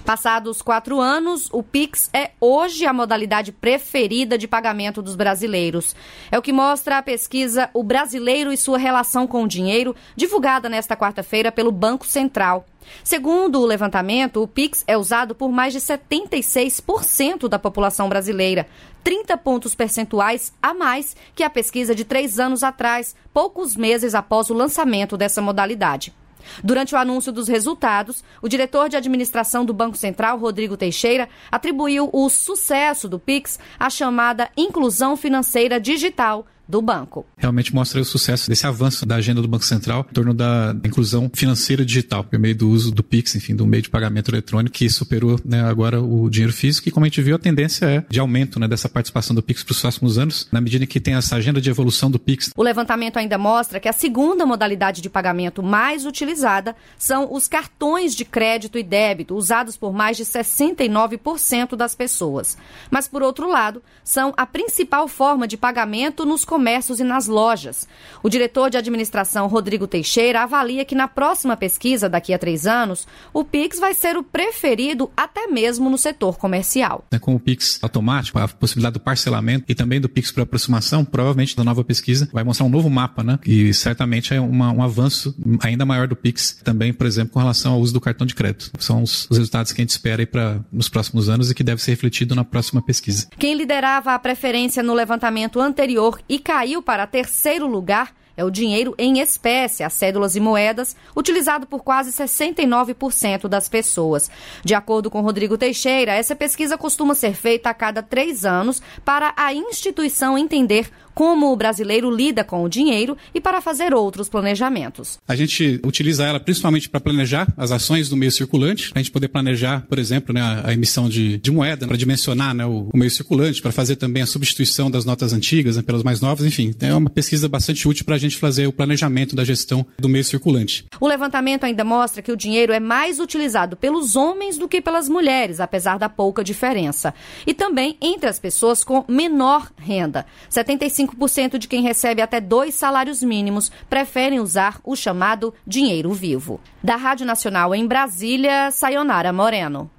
Passados 4 anos, o Pix é hoje a modalidade preferida de pagamento dos brasileiros. É o que mostra a pesquisa O Brasileiro e Sua Relação com o Dinheiro, divulgada nesta quarta-feira pelo Banco Central. Segundo o levantamento, o Pix é usado por mais de 76% da população brasileira, 30 pontos percentuais a mais que a pesquisa de 3 anos atrás, poucos meses após o lançamento dessa modalidade. Durante o anúncio dos resultados, o diretor de administração do Banco Central, Rodrigo Teixeira, atribuiu o sucesso do Pix à chamada inclusão financeira digital do banco. Realmente mostra o sucesso desse avanço da agenda do Banco Central em torno da inclusão financeira digital, por meio do uso do Pix, enfim, do meio de pagamento eletrônico, que superou, agora o dinheiro físico, e como a gente viu, a tendência é de aumento, dessa participação do Pix para os próximos anos, na medida em que tem essa agenda de evolução do Pix. O levantamento ainda mostra que a segunda modalidade de pagamento mais utilizada são os cartões de crédito e débito, usados por mais de 69% das pessoas. Mas, por outro lado, são a principal forma de pagamento nos comércios e nas lojas. O diretor de administração, Rodrigo Teixeira, avalia que na próxima pesquisa, daqui a 3 anos, o Pix vai ser o preferido até mesmo no setor comercial. Com o Pix automático, a possibilidade do parcelamento e também do Pix por aproximação, provavelmente da nova pesquisa vai mostrar um novo mapa, E certamente é um avanço ainda maior do Pix também, por exemplo, com relação ao uso do cartão de crédito. São os resultados que a gente espera aí nos próximos anos e que deve ser refletido na próxima pesquisa. Quem liderava a preferência no levantamento anterior e caiu para 3º lugar é o dinheiro em espécie, as cédulas e moedas, utilizado por quase 69% das pessoas. De acordo com Rodrigo Teixeira, essa pesquisa costuma ser feita a cada 3 anos para a instituição entender como o brasileiro lida com o dinheiro e para fazer outros planejamentos. A gente utiliza ela principalmente para planejar as ações do meio circulante, para a gente poder planejar, por exemplo, a emissão de moeda, para dimensionar o meio circulante, para fazer também a substituição das notas antigas pelas mais novas, enfim. É uma pesquisa bastante útil para a gente fazer o planejamento da gestão do meio circulante. O levantamento ainda mostra que o dinheiro é mais utilizado pelos homens do que pelas mulheres, apesar da pouca diferença. E também entre as pessoas com menor renda. 75% de quem recebe até 2 salários mínimos preferem usar o chamado dinheiro vivo. Da Rádio Nacional em Brasília, Sayonara Moreno.